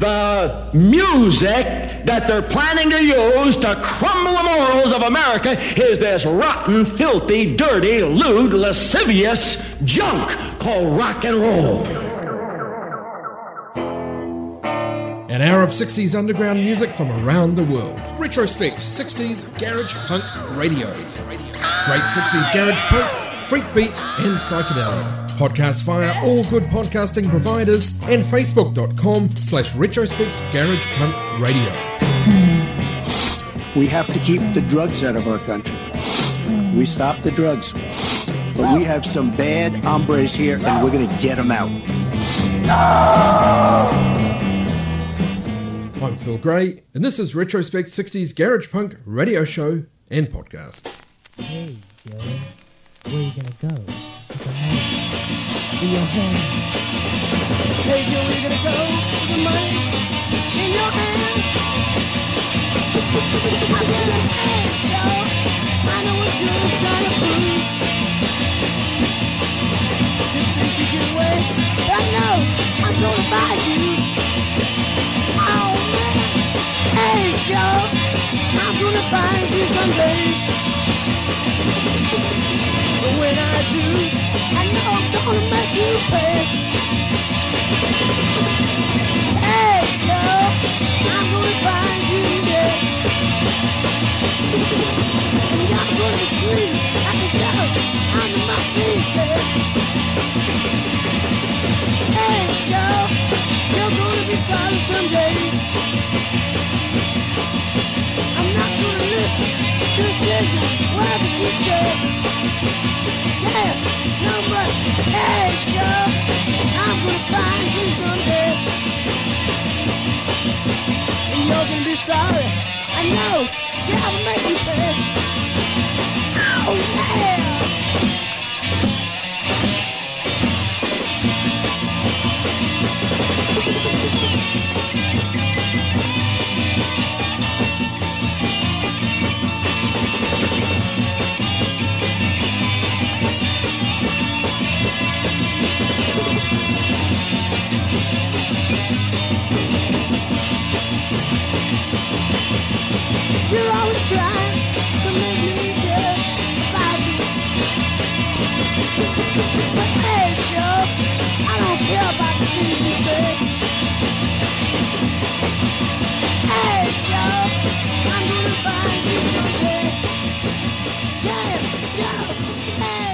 the music that they're planning to use to crumble the morals of America is this rotten, filthy, dirty, lewd, lascivious junk called rock and roll. An hour of 60s underground music from around the world. Retrospect 60s Garage Punk Radio. Great 60s Garage Punk, Freak Beat and Psychedelia. Podcast via all good podcasting providers and facebook.com/Retrospect Garage Punk Radio. We have to keep the drugs out of our country. We stop the drugs. But we have some bad hombres here and we're going to get them out. I'm Phil Gray, and this is Retrospect 60s Garage Punk Radio Show and Podcast. Hey, Joe, where you gonna go? With the money in your hand. Hey, Joe, where you gonna go? With the money in your hand. I better say, Joe, I know what you're trying to prove. You think you get away? I know I'm gonna buy you. Hey, Joe, I'm gonna find you someday. But when I do, I know I'm gonna make you pay. Hey, Joe, I'm gonna find you dead. And you're gonna be free. I can tell I'm my feet. Hey, Joe, you're gonna be sorry someday. I'm not gonna listen to whatever you say. Yeah, no much. Hey, Joe, I'm gonna find you someday. And you're gonna be sorry. I know. Yeah, I'll make you pay. Oh, yeah. You're always trying to make me get about you. But hey, Joe, I don't care about the things you say. Hey, Joe, I'm gonna find you someday. Yeah, Joe, hey,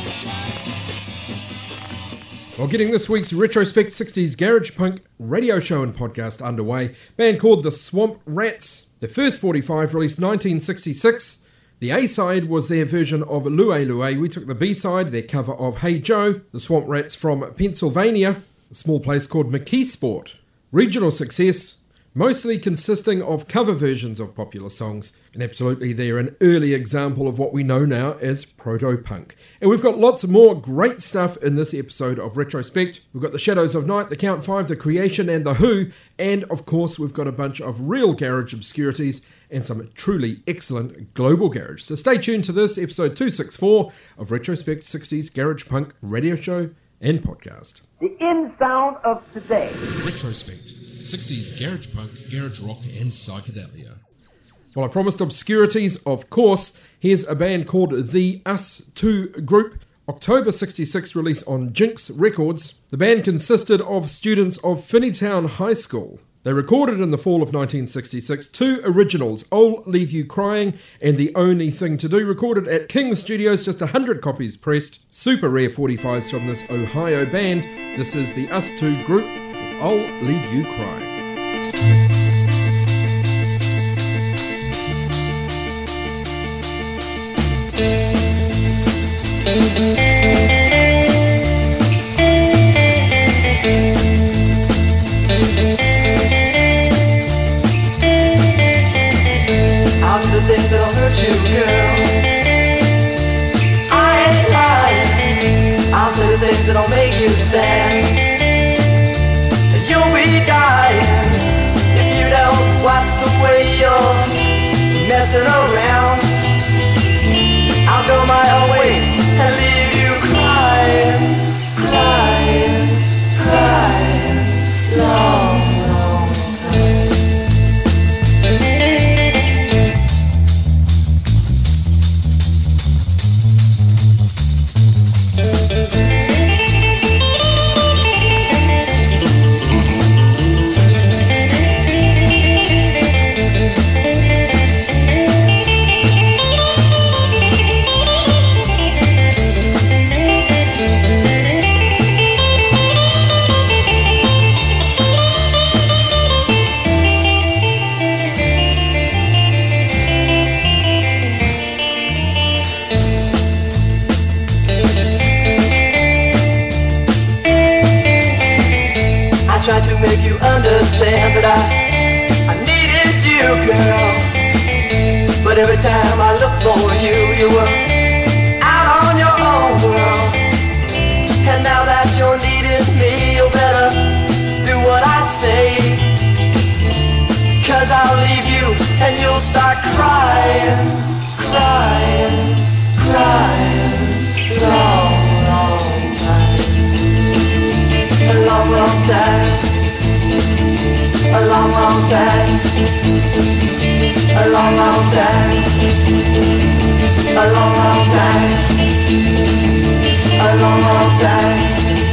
Joe. Well, getting this week's Retrospect 60s Garage Punk Radio Show and Podcast underway, band called the Swamp Rats. Their first 45 released 1966. The A-side was their version of Lue Lue. We took the B-side, their cover of Hey Joe. The Swamp Rats from Pennsylvania, a small place called McKeesport. Regional success, mostly consisting of cover versions of popular songs. And absolutely they're an early example of what we know now as proto-punk. And we've got lots more great stuff in this episode of Retrospect. We've got the Shadows of Night, the Count 5, the Creation and the Who. And of course we've got a bunch of real garage obscurities and some truly excellent global garage. So stay tuned to this episode 264 of Retrospect 60s Garage Punk Radio Show and Podcast. The in sound of today. Retrospect 60s Garage Punk, Garage Rock and Psychedelia. Well, I promised obscurities, of course. Here's a band called The Us 2 Group. October 66 release on Jinx Records. The band consisted of students of Finneytown High School. They recorded in the fall of 1966 two originals, I'll Leave You Crying and The Only Thing to Do, recorded at King Studios, just 100 copies pressed. Super rare 45s from this Ohio band. This is The Us 2 Group with I'll Leave You Crying. I'll do things that'll hurt you, girl. I ain't lying. I'll say the things that'll make you sad. You'll be dying if you don't watch the way you're messing around. I'll go my own way and leave you crying, crying, crying, long, long time. But every time I look for you, you were out on your own world. And now that you're needing me, you better do what I say. 'Cause I'll leave you and you'll start crying, crying, crying. Long, long time. A long, long time. A long, long time. A long, long time. A long, long time. A long, long time.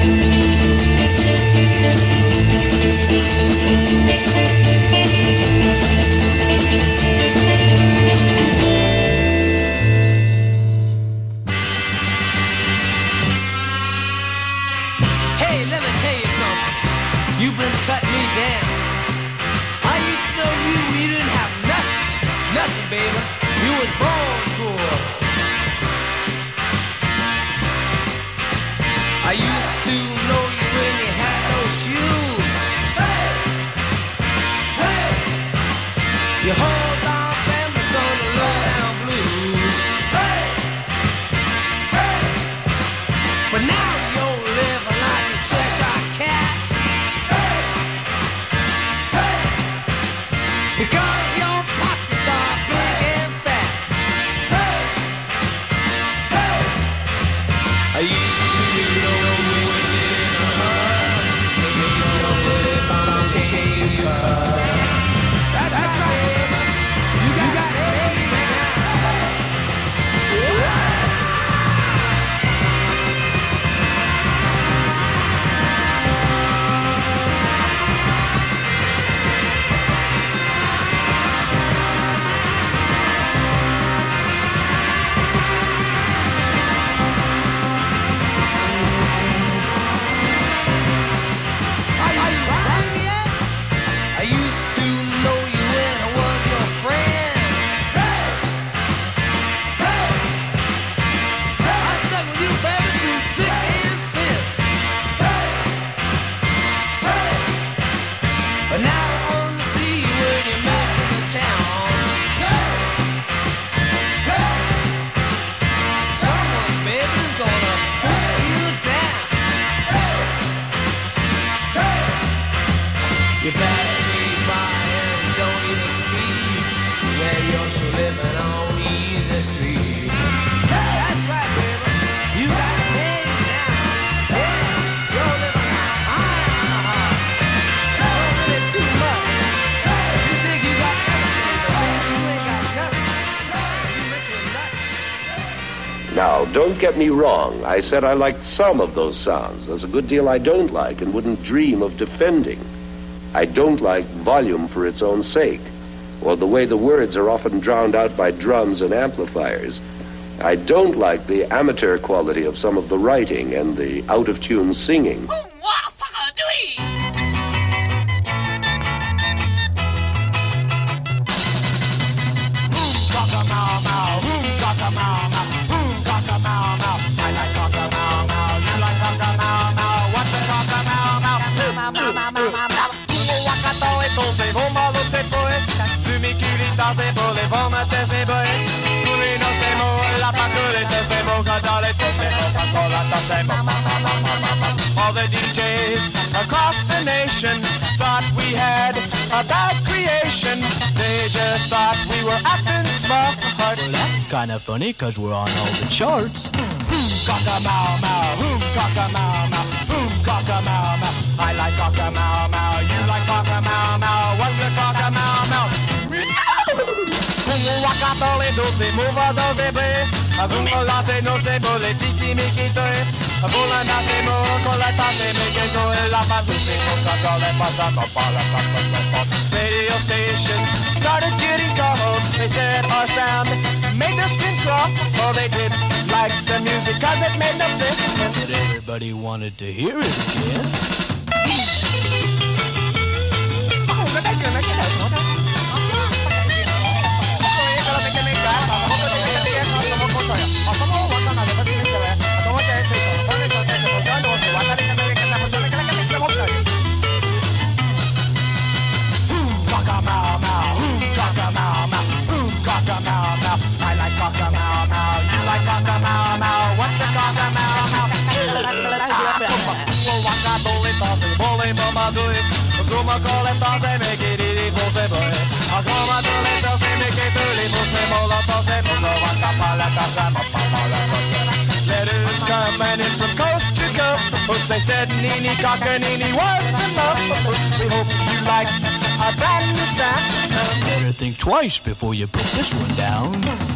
Hey, let me tell you something. You've been cutting me down. I used to know you didn't have nothing, baby. You was born poor. I used to know you when you had no shoes. Hey, hey. You hold on families on the low down blues. Hey, hey. But now you're living like a Cheshire cat. Hey, hey. Because your pockets are big and fat. Hey, hey. I used to know you when you're in a hurry. You're living on a chain. That's right, baby. You got it now. Are you riding yet? I used to know you when I was your friend. Hey, hey, I stuck with you, baby, through thick and thin. Hey, hey, but now I only see you when you're making the town. Hey, hey, someone, baby's gonna put you down. Hey, hey. You better be fine, don't even speak when you're still living on Easy Street. That's right, baby. You got it made now. Yeah, you're living high. Don't really too much. You think you got everything, but baby, you ain't got nothing. You rich with nothing. Now, don't get me wrong. I said I liked some of those sounds. There's a good deal I don't like and wouldn't dream of defending. I don't like volume for its own sake, or the way the words are often drowned out by drums and amplifiers. I don't like the amateur quality of some of the writing and the out-of-tune singing. All the DJs across the nation thought we had a bad creation. They just thought we were acting smart. Well, that's kind of funny, cause we're on all the charts. Cock-a-mow-mow, cock-a-mow-mow, cock-a-mow-mow. I like cock-a-mow-mow, you like cock-a-mow-mow. What's a cock-a-mow-mow? Waka-tole, dose, mova, dose, bre. Avumolate, no se bole, tisi, mikite. Avulana, se mo, coleta, se mikeko, la patuse, moka-tole, pataka, radio station started getting calls. They said our sound made their skin crawl. Oh, they did like the music, cause it made no sense. But everybody wanted to hear it again. Cock-a-mow-mow, cock-a-mow-mow, cock-a-mow-mow. con le tose me che di forse poi. A come tu le tose me che tu le forse mola tose mola vanta pala casa ma pala tose. Letters coming in from coast to coast. First they said Nini Cockanini was enough. We hope you like a brand new sound. Better think twice before you put this one down.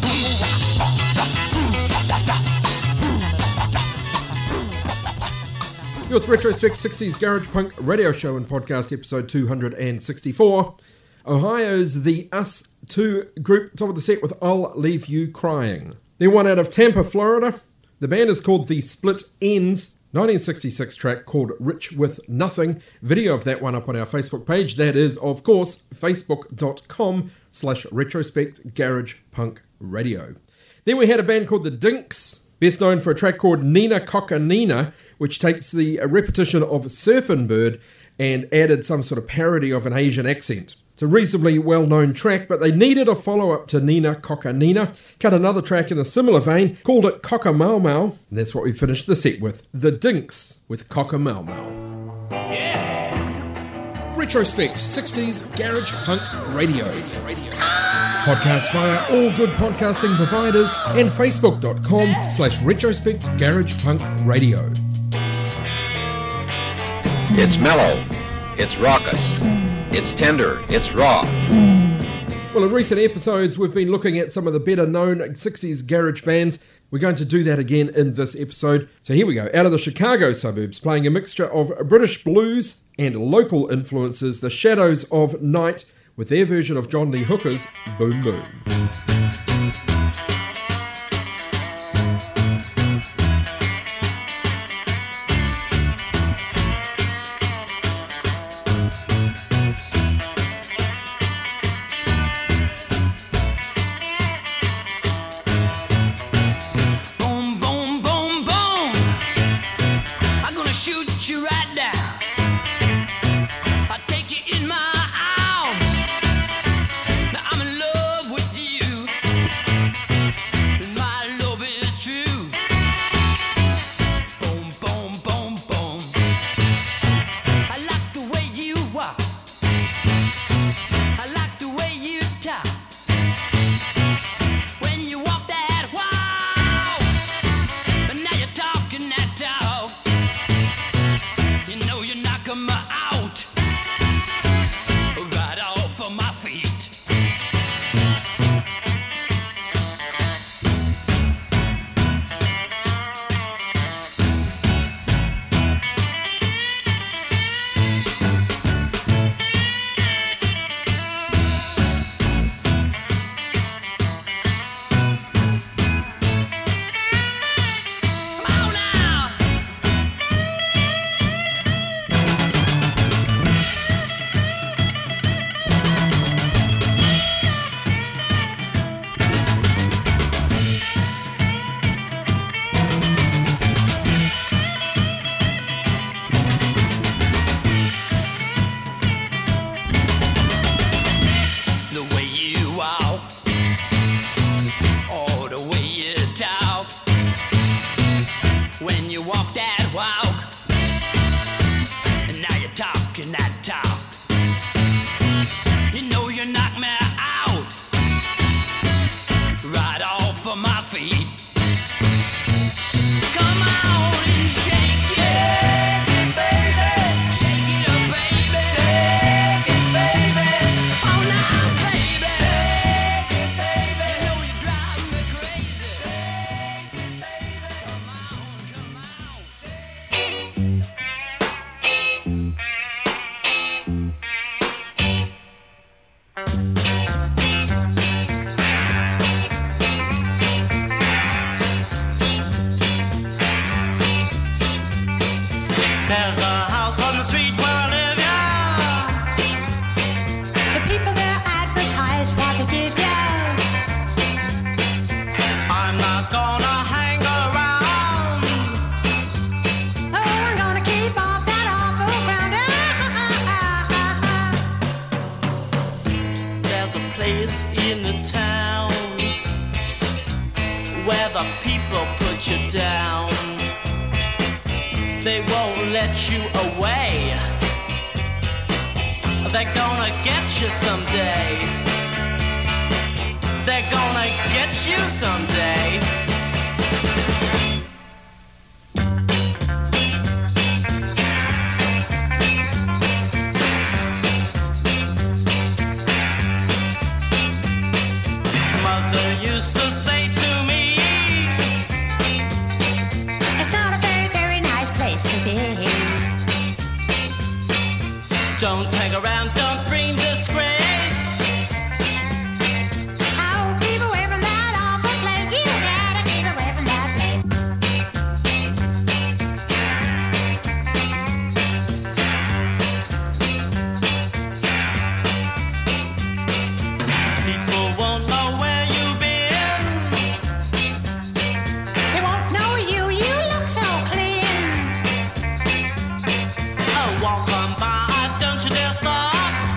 You're with Retrospect 60s Garage Punk Radio Show and Podcast, episode 264. Ohio's The Us 2 group, top of the set with I'll Leave You Crying. They're one out of Tampa, Florida. The band is called The Split Ends. 1966 track called Rich With Nothing. Video of that one up on our Facebook page. That is, of course, facebook.com/Retrospect Garage Punk Radio. Then we had a band called The Dinks, best known for a track called Nina Cockanina, which takes the repetition of Surfin' Bird and added some sort of parody of an Asian accent. It's a reasonably well-known track, but they needed a follow-up to Nina Cockanina. Cut another track in a similar vein, called it Cocka Mau Mau, and that's what we finished the set with. The Dinks with Cocka Mau Mau. Yeah! Retrospect 60s Garage Punk Radio. Podcast via all good podcasting providers and facebook.com/Retrospect Garage Punk Radio. It's mellow, it's raucous, it's tender, it's raw. Well, in recent episodes, we've been looking at some of the better known 60s garage bands. We're going to do that again in this episode. So here we go. Out of the Chicago suburbs, playing a mixture of British blues and local influences, the Shadows of Night, with their version of John Lee Hooker's Boom Boom. They're gonna get you someday. They're gonna get you someday. Mother used to say to me, it's not a very, very nice place to be. don't take around, don't bring disgrace. Oh, keep away from that awful place. You gotta keep away from that place. People won't know where you've been. They won't know you, you look so clean. Oh, walk on by, don't you dare stop.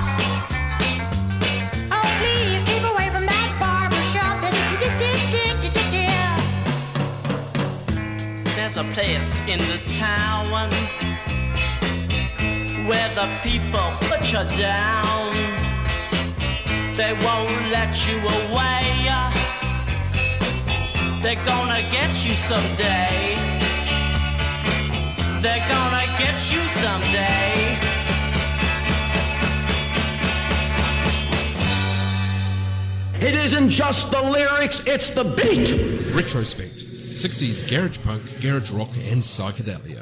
Oh, please keep away from that barber shop. There's a place in the town where the people put you down. They won't let you away. They're gonna get you someday. They're gonna get you someday. It isn't just the lyrics, it's the beat. Retrospect 60s garage punk, garage rock, and psychedelia.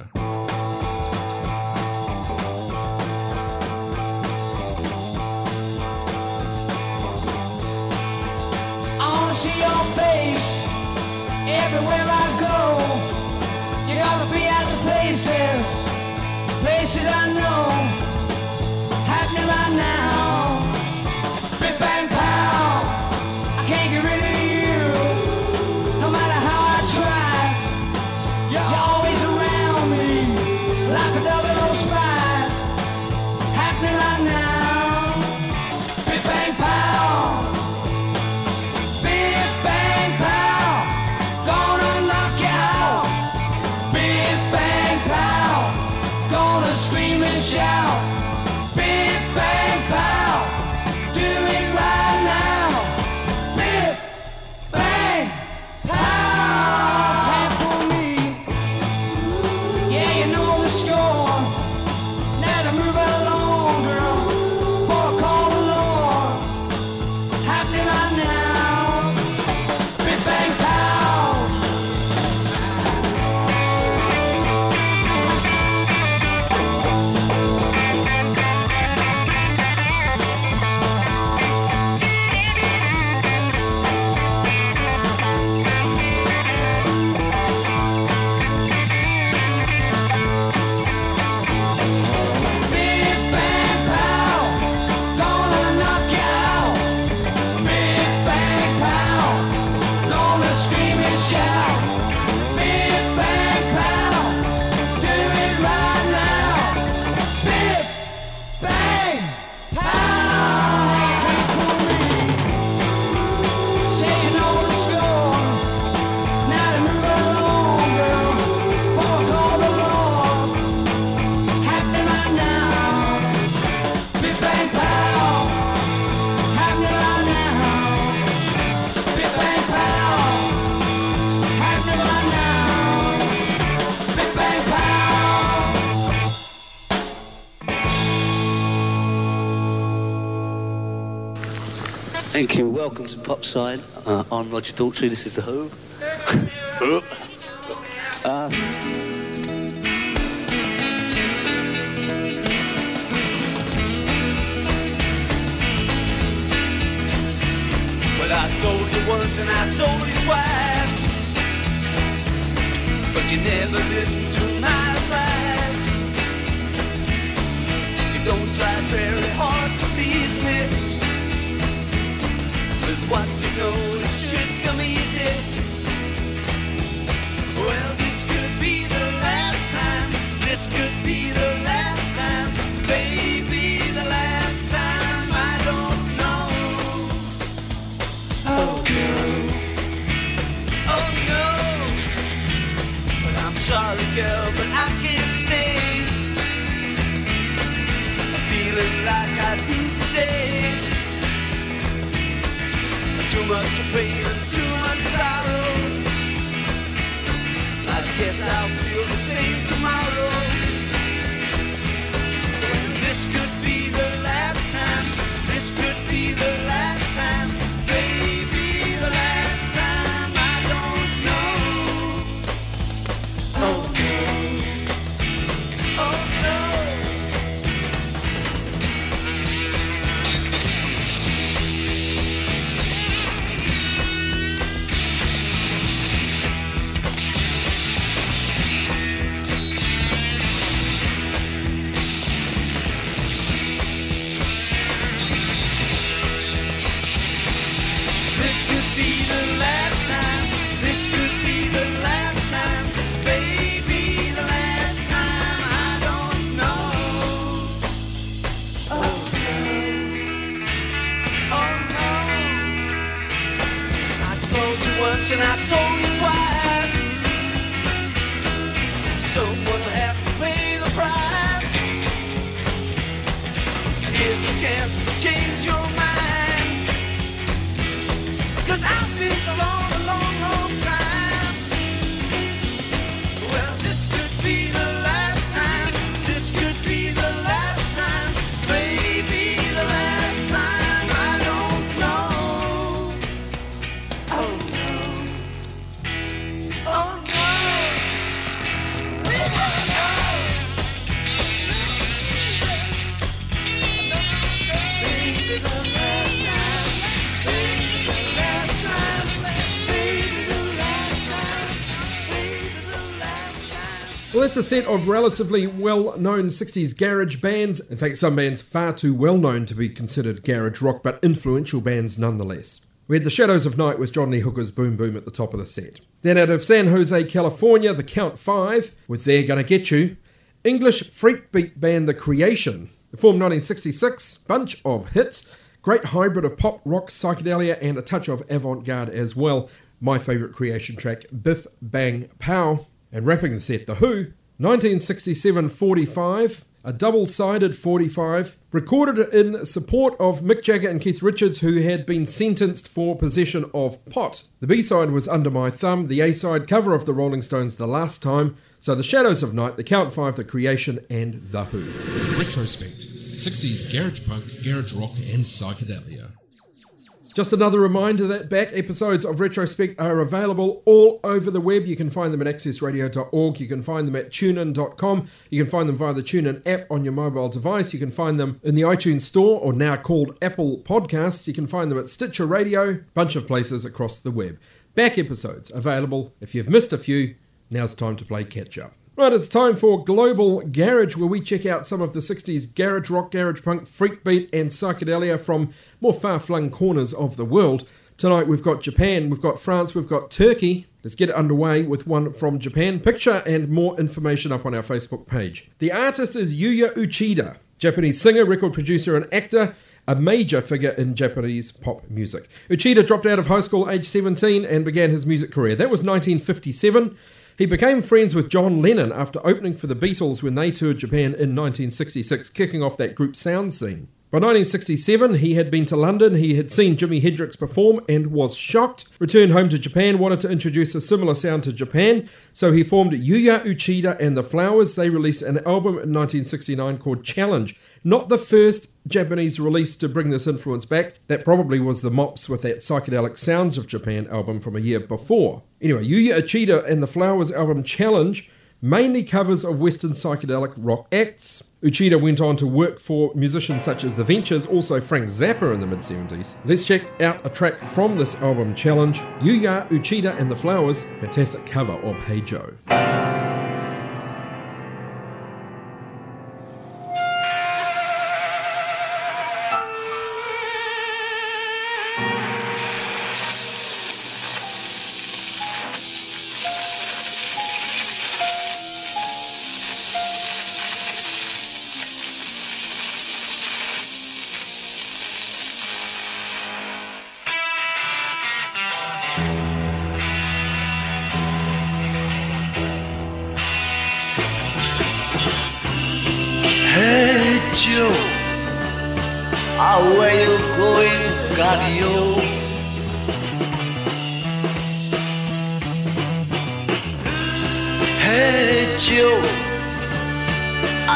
I wanna see your face everywhere I go. You gotta be at the places I know. It's happening right now. Big bang pow, I can't get rid of you. No matter how I try, you're always around me like a double spy. Happening right now. Big bang pow. Big bang pow, gonna knock you out. Big bang pow, gonna scream and shout. Big bang pow, do it right now. Big bang pow, can't fool me. Yeah, you know the score. Now to move along, girl, before I call the Lord. Happening right now. Big bang pow. Big bang pow, gonna knock you out. Big bang pow, gonna scream and shout. Big bang pow, do it right now. Big bang pow, you can't fool me. Said you know the score. Now to move along, girl, before I call the Lord. Happening right now. Big bang pow, happening right now. Big bang pow, happening right now. Big bang pow. Thank you. Welcome to Popside. I'm Roger Daltrey. This is The Who. Well, I told you once and I told you twice, but you never listened to my advice. You don't try very hard to please me. With what you know, it should come easy. Well, this could be the last time. This could be the last time. Maybe the last time. I don't know. Oh no. Oh no. But I'm sorry, girl, but I can't stay. I'm feeling like I Too much pain and too much sorrow. I guess I'll feel the same tomorrow. This could be the last time. This could be the last time. Maybe the last time. I don't know. Oh no. Oh no. This could be the last time. This could be the last time. Baby, the last time. I don't know. Oh no. Oh no. I told you once and I told you twice. Someone will have to pay the price. Here's a chance to change your mind. 'Cause I've been alone a long, long time. Well, this could be the last time. This could be the last time. Maybe the last time. I don't know. Oh no. Oh no. Maybe the last time. Baby, the last time. Baby, the last time. Baby, the last time. Baby, the last time. Well, that's a set of relatively well-known 60s garage bands. In fact, some bands far too well-known to be considered garage rock, but influential bands nonetheless. We had The Shadows of Night with John Lee Hooker's Boom Boom at the top of the set. Then out of San Jose, California, the Count 5 with They're Gonna Get You. English freakbeat band The Creation. They formed 1966, bunch of hits. Great hybrid of pop, rock, psychedelia, and a touch of avant-garde as well. My favourite Creation track, Biff Bang Pow. And wrapping the set, The Who, 1967 45, a double-sided 45, recorded in support of Mick Jagger and Keith Richards, who had been sentenced for possession of pot. The B-side was Under My Thumb, the A-side cover of the Rolling Stones, The Last Time. So The Shadows of Night, the Count 5, The Creation, and The Who. Retrospect, 60s garage punk, garage rock, and psychedelia. Just another reminder that back episodes of Retrospect are available all over the web. You can find them at accessradio.org. You can find them at tunein.com. You can find them via the TuneIn app on your mobile device. You can find them in the iTunes Store, or now called Apple Podcasts. You can find them at Stitcher Radio, bunch of places across the web. Back episodes available. If you've missed a few, now's time to play catch up. Right, it's time for Global Garage, where we check out some of the 60s garage rock, garage punk, freakbeat and psychedelia from more far-flung corners of the world. Tonight we've got Japan, we've got France, we've got Turkey. Let's get it underway with one from Japan. Picture and more information up on our Facebook page. The artist is Yuya Uchida, Japanese singer, record producer and actor, a major figure in Japanese pop music. Uchida dropped out of high school age 17 and began his music career. That was 1957. He became friends with John Lennon after opening for the Beatles when they toured Japan in 1966, kicking off that group sound scene. By 1967, he had been to London, he had seen Jimi Hendrix perform and was shocked. Returned home to Japan, wanted to introduce a similar sound to Japan, so he formed Yuya Uchida and the Flowers. They released an album in 1969 called Challenge. Not the first Japanese release to bring this influence back. That probably was the Mops with that Psychedelic Sounds of Japan album from a year before. Anyway, Yuya Uchida and the Flowers album Challenge mainly covers of Western psychedelic rock acts. Uchida went on to work for musicians such as The Ventures, also Frank Zappa in the mid-70s. Let's check out a track from this album Challenge, Yuya Uchida and the Flowers, fantastic cover of Hey Joe. Hey Joe, where you going, Scotty-o?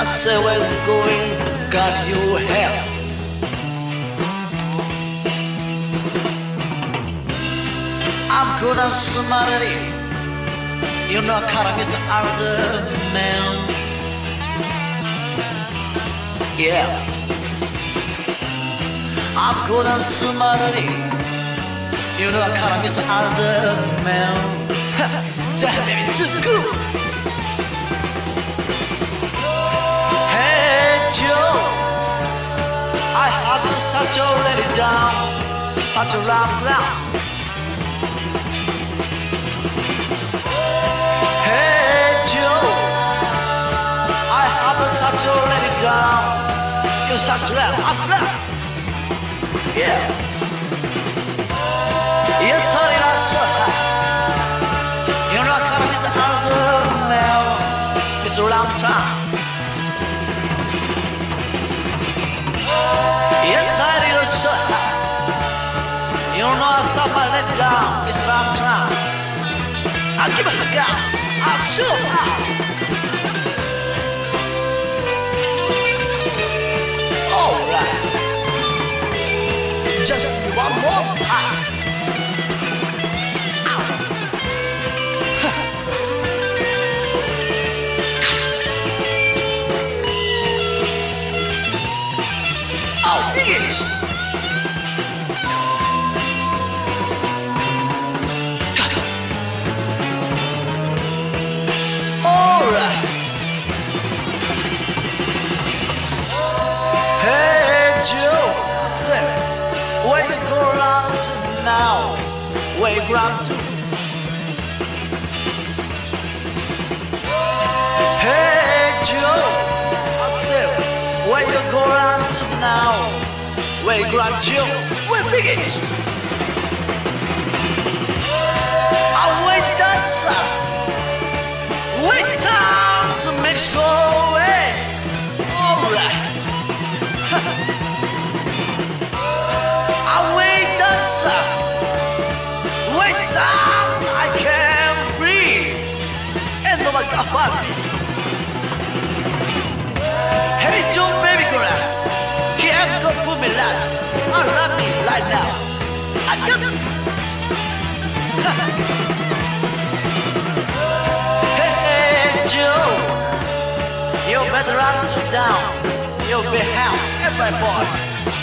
say where's it going? Got your help. I'm good as somebody. You know kind of Mr. Arthur, man. Yeah. I'm good as somebody. You know kind of Mr. Arthur, man. Damn, baby, too good. Hey, Joe. I had to start you already down. Such a round. Hey Joe, I have a such already down. You such left. Yeah. Yes, sorry, that's you know I kind of Mr. Hansen now. It's a long time. Yes, I did a shot. You know I stop my leg down. It's a long time. I'll give it a go. I'll show up. All right. Just one more time. Oh, bitch. Joe, say, where you go around to now? Where you grab to? Hey Joe, I said, where you go around to now? Where you grab Joe? Where big it? I wait dancer, wait down to Mexico way. All right. Wait time, I can't breathe. And no one can find me. Hey Joe, baby girl, can't go for me last. I love me right now. I got it. Hey Joe, you better run to down. You'll be hell, every boy.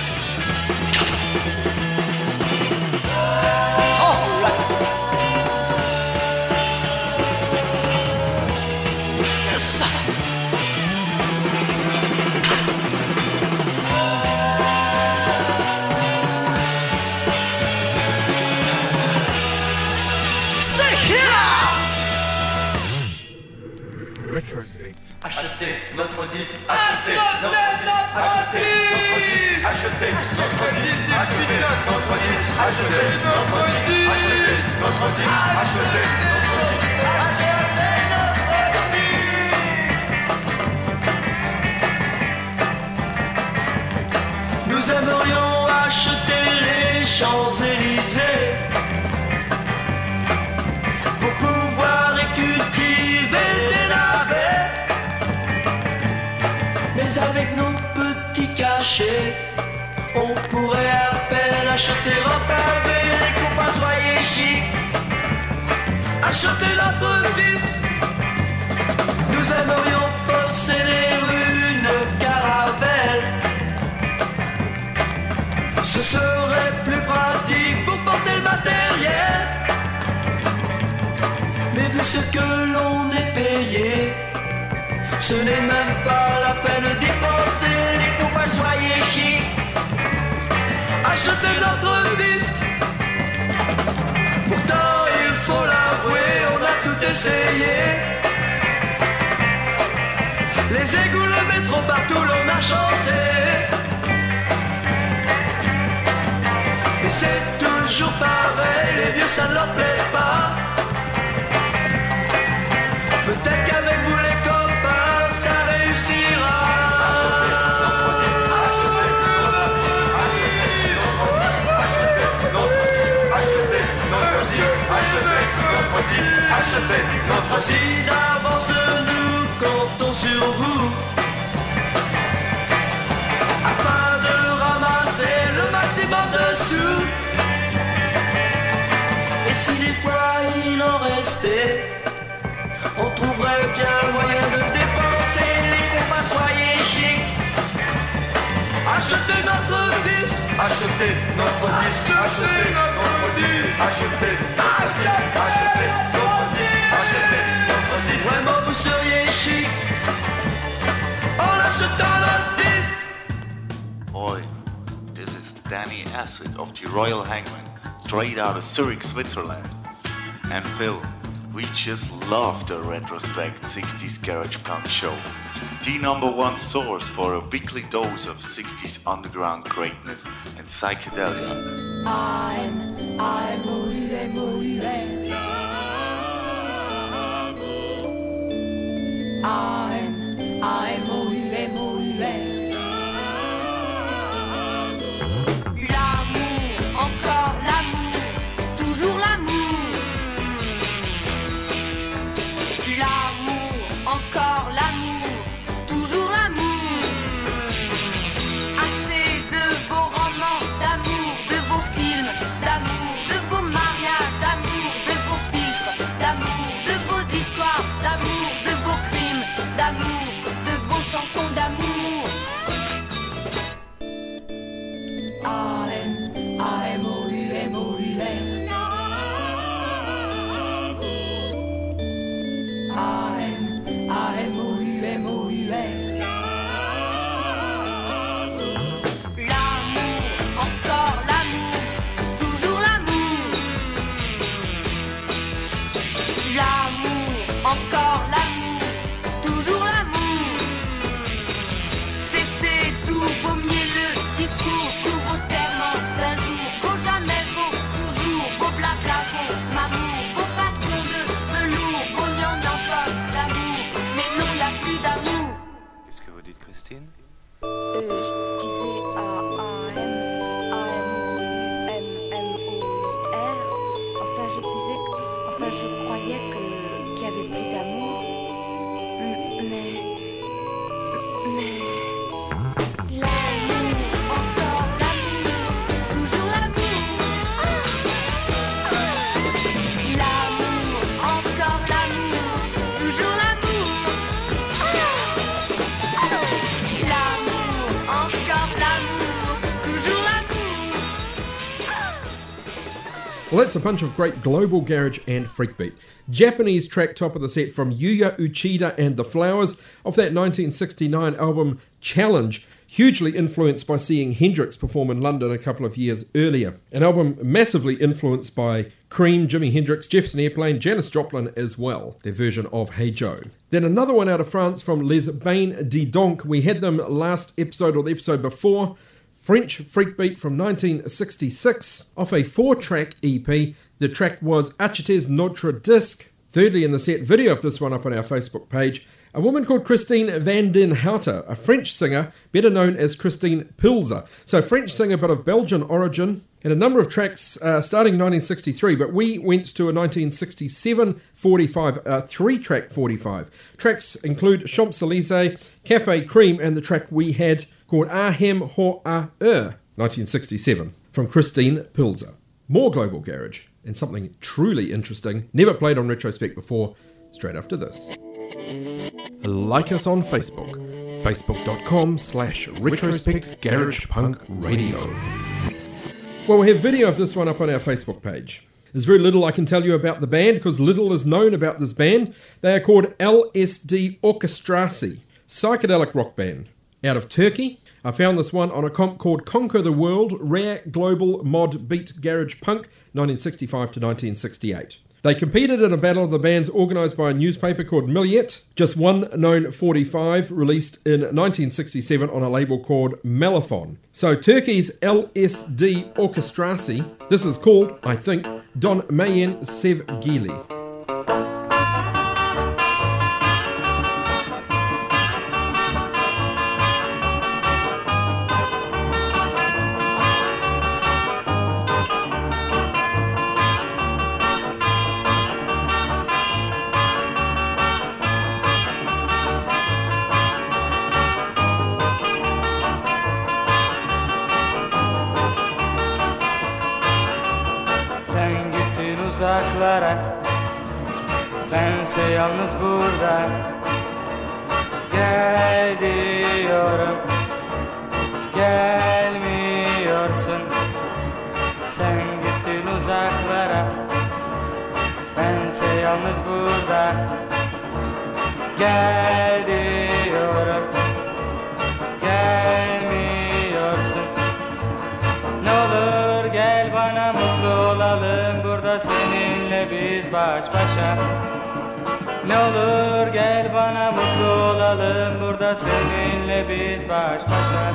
Achetez notre disque, achetez notre disque, achetez notre disque, achetez notre disque, achetez notre disque, achetez notre disque, achetez notre disque, achetez notre disque, achetez notre disque. Nous aimerions acheter les Champs-Élysées pour pouvoir y cultiver des navets. Mais avec nos petits cachets, on pourrait à peine acheter un pavé. Les copains, soyez chic, achetez notre disque. Nous aimerions posséder une caravelle. Ce serait plus pratique pour porter le matériel. Mais vu ce que l'on est payé, ce n'est même pas la peine d'y penser. Les copains, soyez chic, achetez notre disque. Pourtant, il faut l'avouer, on a tout essayé. Les égouts, le métro, partout l'on a chanté. Mais c'est toujours pareil, les vieux ça ne leur plaît pas. Peut-être qu'avec vous les copains ça réussira. Achetez notre disque. Si d'avance nous comptons sur vous, maximum de sous. Et si des fois il en restait, on trouverait bien moyen de dépenser les combats, soyez chic. Achetez notre disque, Achetez notre disque, achetez notre disque, achetez notre disque, achetez notre disque. Vraiment vous seriez chic en achetant notre disque. Oi, this is Danny Acid of the Royal Hangman, straight out of Zurich, Switzerland. And Phil, we just love the Retrospect 60s Garage Punk show. The #1 source for a weekly dose of 60s underground greatness and psychedelia. I'm L'amour, encore l'amour, toujours l'amour. L'amour, encore l'amour, toujours l'amour. Assez de beaux romans d'amour, de beaux films d'amour, de beaux mariages d'amour, de beaux filtres d'amour, de beaux histoires d'amour, de beaux crimes d'amour, de beaux chansons d'amour. L'amour, encore l'amour, toujours l'amour. L'amour, encore l'amour, toujours l'amour. Cessez tous vos mielleux discours, tous vos serments d'un jour, vos jamais, vos toujours, vos blabla, vos mamour, vos passions de velours, vos encore d'amour. Mais non, y a plus d'amour. Qu'est-ce que vous dites, Christine? Je disais A-M-O-U-M-M-O-U-R. Enfin, je disais que... Enfin, je croyais qu'il y avait plus d'amour. Mais... L'amour, encore l'amour, toujours l'amour. L'amour, encore l'amour, toujours l'amour. L'amour, encore l'amour, toujours l'amour. Well, that's a bunch of great global garage and freakbeat. Japanese track top of the set from Yuya Uchida and the Flowers off that 1969 album Challenge, hugely influenced by seeing Hendrix perform in London a couple of years earlier. An album massively influenced by Cream, Jimi Hendrix, Jefferson Airplane, Janis Joplin as well, their version of Hey Joe. Then another one out of France from Les Bains de Donk. We had them last episode or the episode before. French freakbeat from 1966 off a 4-track EP. The track was Achetes Notre Disque. Thirdly in the set, video of this one up on our Facebook page. A woman called Christine Van den Houten, a French singer, better known as Christine Pilzer. So French singer but of Belgian origin. And a number of tracks starting 1963, but we went to a 1967 45, 3-track 45. Tracks include Champs-Élysées, Café Cream, and the track we had called Ahem Ho A 1967, from Christine Pilzer. More global garage, and something truly interesting, never played on Retrospect before, straight after this. Like us on Facebook, facebook.com/Retrospect Garage Punk Radio. Well, we have video of this one up on our Facebook page. There's very little I can tell you about the band, because little is known about this band. They are called LSD Orchestracy, psychedelic rock band, out of Turkey. I found this one on a comp called Conquer the World, Rare Global Mod Beat Garage Punk, 1965 to 1968. They competed in a battle of the bands organised by a newspaper called Milliet. Just one known 45, released in 1967 on a label called Melafon. So Turkey's LSD Orchestracy, this is called, I think, Don Mayen Sevgili. uzaklara. Bense yalnız burada. Gel diyorum, gelmiyorsun. Sen gittin uzaklara. Bense yalnız burada. Gel diyorum, gelmiyorsun. Ne olur gel bana, mutlu olalım burada seninle biz baş başa. Ne olur gel bana, mutlu olalım burada seninle biz baş başa.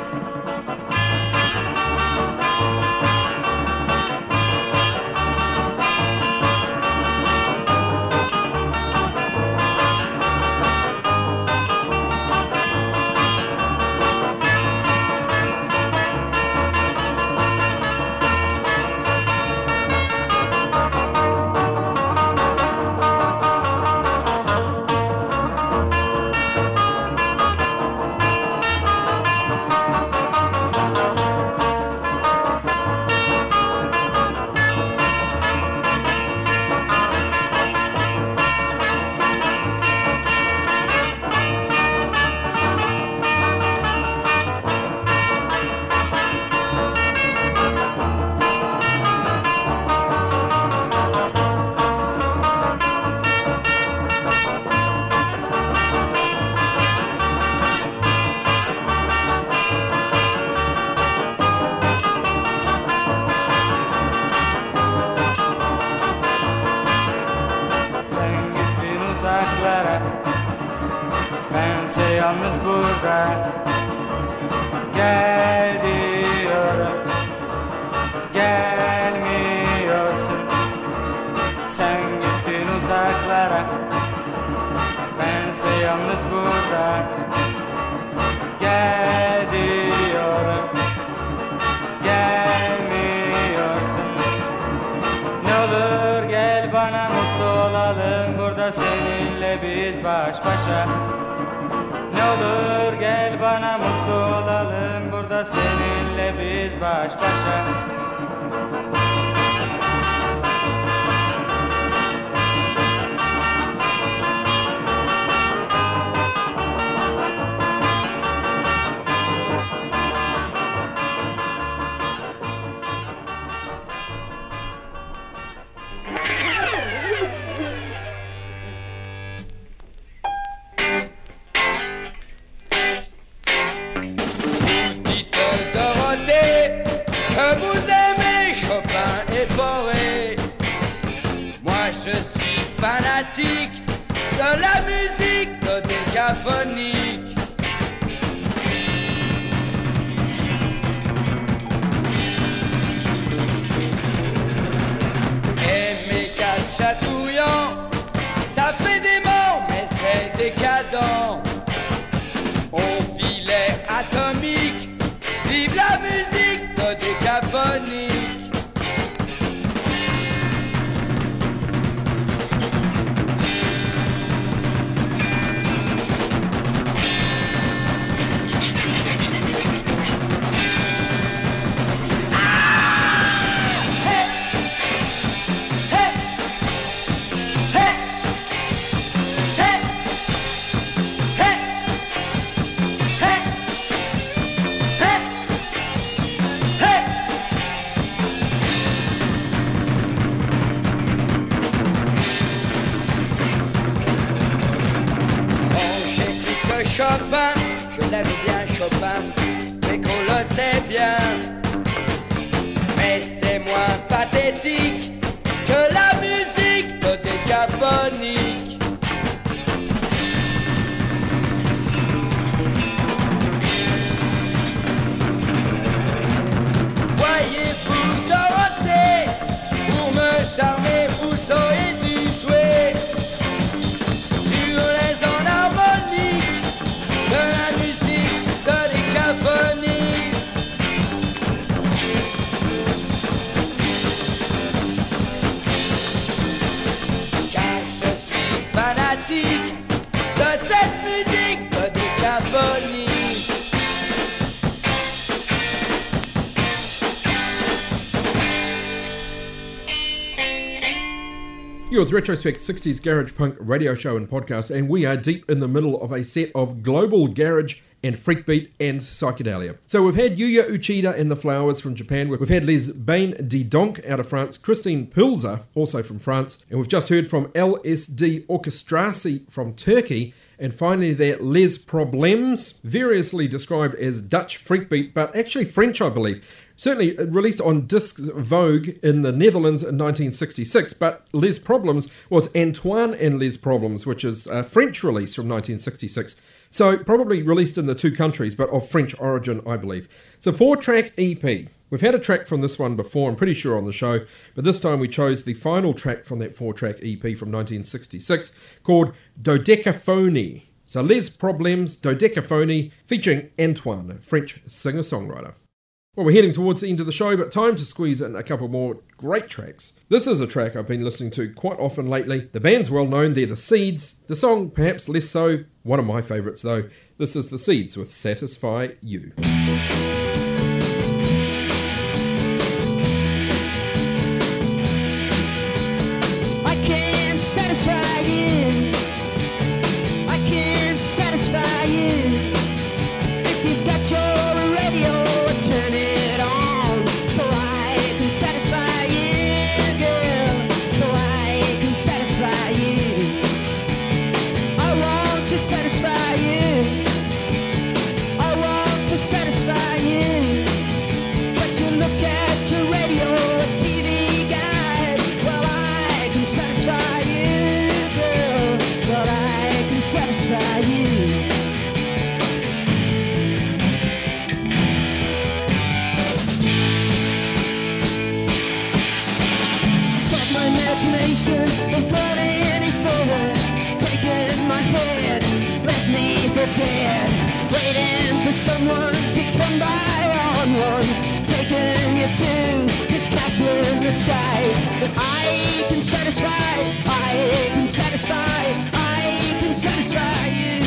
Bense yalnız burada. Gel diyorum, gelmiyorsun. Sen gittin uzaklara. Bense yalnız burada. Gel diyorum, gelmiyorsun. Ne olur gel bana, mutlu olalım burada seninle biz baş başa. Ne olur gel bana, mutlu olalım burada seninle biz baş başa. Je suis fanatique de la musique dodécaphonique. Et mes quatre chatouillants, ça fait des morts mais c'est décadent. Au filet atomique, vive la musique dodécaphonique. Chopin, je l'aime bien Chopin, mais qu'on le sait bien. Mais c'est moins pathétique que la musique dodécaphonique. Voyez-vous Dorothée, pour me charmer vous sauriez dû jouer sur les ondes harmoniques de la musique dodécaphonique. You're with Retrospect 60s Garage Punk radio show and podcast, and we are deep in the middle of a set of global garage and freakbeat and psychedelia. So we've had Yuya Uchida and the Flowers from Japan, we've had Les Bain de Donk out of France, Christine Pilzer, also from France, and we've just heard from LSD Orchestratie from Turkey, and finally there, Les Problems, variously described as Dutch freakbeat, but actually French, I believe. Certainly released on Discs Vogue in the Netherlands in 1966, but Les Problems was Antoine and Les Problems, which is a French release from 1966. So probably released in the two countries, but of French origin, I believe. It's a 4-track EP. We've had a track from this one before, I'm pretty sure, on the show, but this time we chose the final track from that 4-track EP from 1966 called Dodecaphony. So Les Problems, Dodecaphony, featuring Antoine, a French singer-songwriter. Well, we're heading towards the end of the show, but time to squeeze in a couple more great tracks. This is a track I've been listening to quite often lately. The band's well known, they're The Seeds. The song, perhaps less so. One of my favourites, though. This is The Seeds with Satisfy You. I can't satisfy you. I can't satisfy you. If you've got your radio, turn it on so I can satisfy you, girl. So I can satisfy you. I want to satisfy you. I want to satisfy you. But you look at your radio or TV guide. Well, I can satisfy you, girl. But I can satisfy you. Don't go any further. Taking my head, left me for dead. Waiting for someone to come by on one. Taking you to his castle in the sky. But I can satisfy, I can satisfy, I can satisfy you.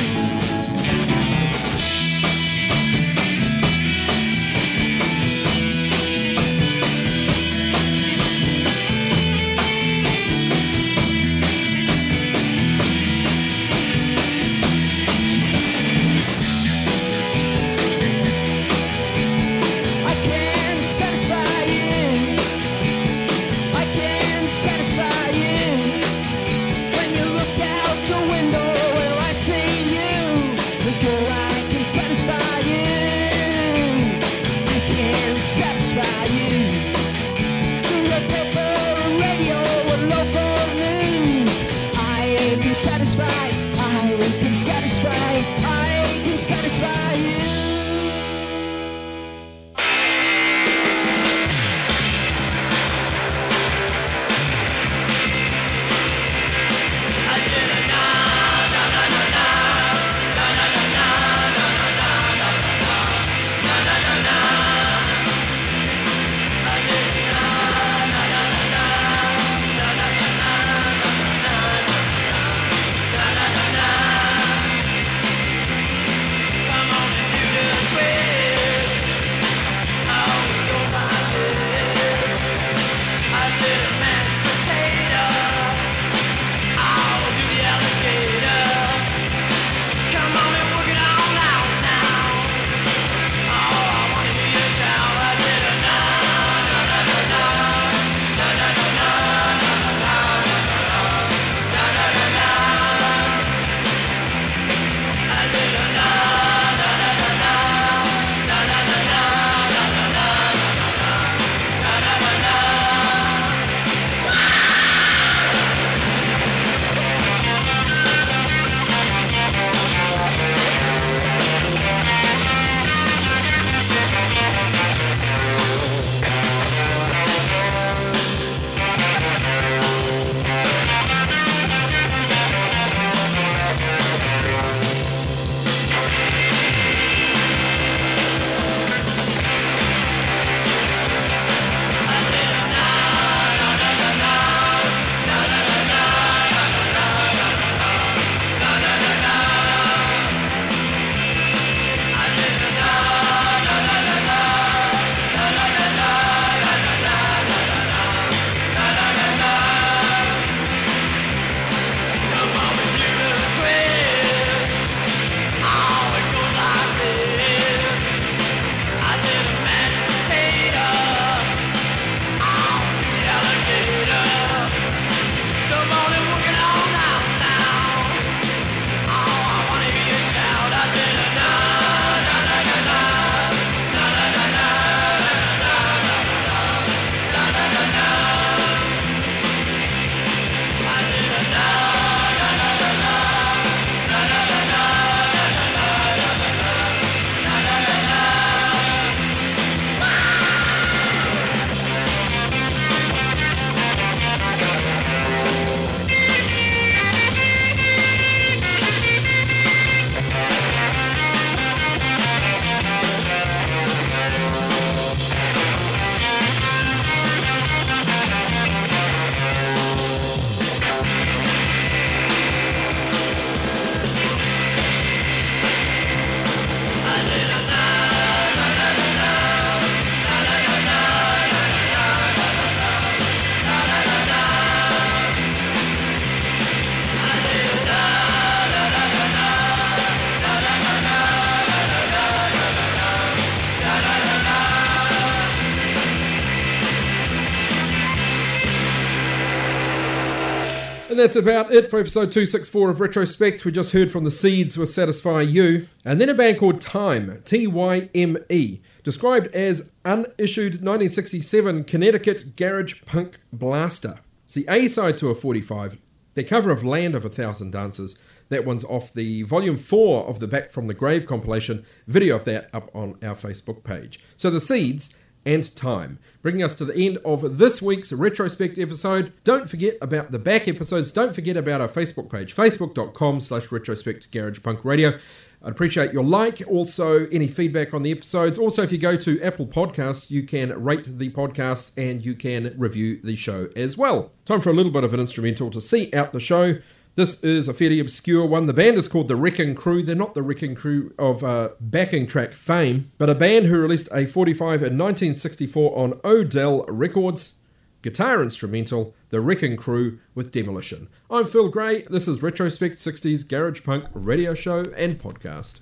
And that's about it for episode 264 of Retrospect. We just heard from the Seeds with Satisfy You. And then a band called Time, T-Y-M-E, described as unissued 1967 Connecticut garage punk blaster. It's the A-side to a 45, their cover of Land of a Thousand Dances. That one's off the volume 4 of the Back from the Grave compilation. Video of that up on our Facebook page. So the Seeds and Time, bringing us to the end of this week's Retrospect episode. Don't forget about the back episodes. Don't forget about our Facebook page, facebook.com/Retrospect Garage Punk Radio. I'd appreciate your like, also any feedback on the episodes. Also, if you go to Apple Podcasts, you can rate the podcast and you can review the show as well. Time for a little bit of an instrumental to see out the show. This is a fairly obscure one. The band is called The Wrecking Crew. They're not the Wrecking Crew of backing track fame, but a band who released a 45 in 1964 on Odell Records. Guitar instrumental, The Wrecking Crew with Demolition. I'm Phil Gray. This is Retrospect 60s Garage Punk radio show and podcast.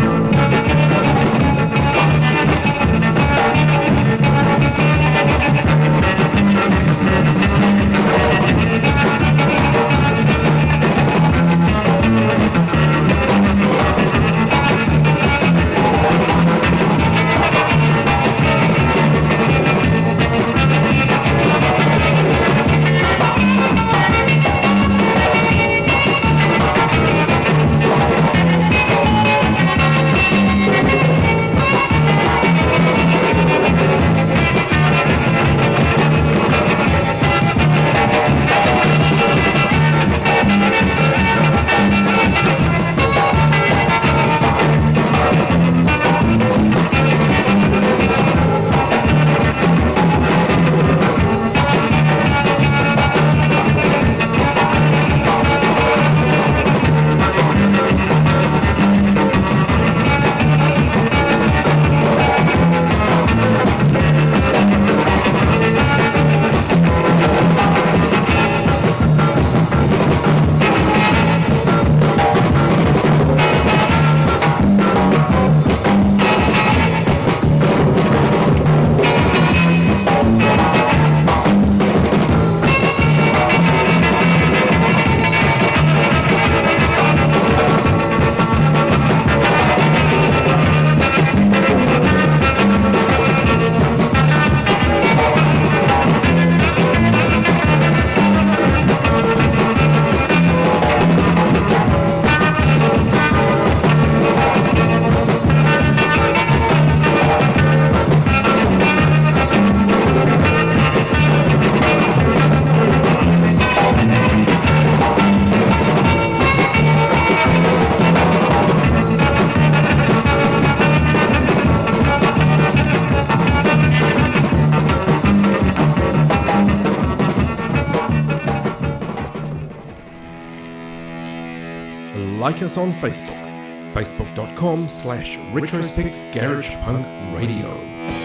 Like us on Facebook, facebook.com/Retrospect Garage Punk Radio.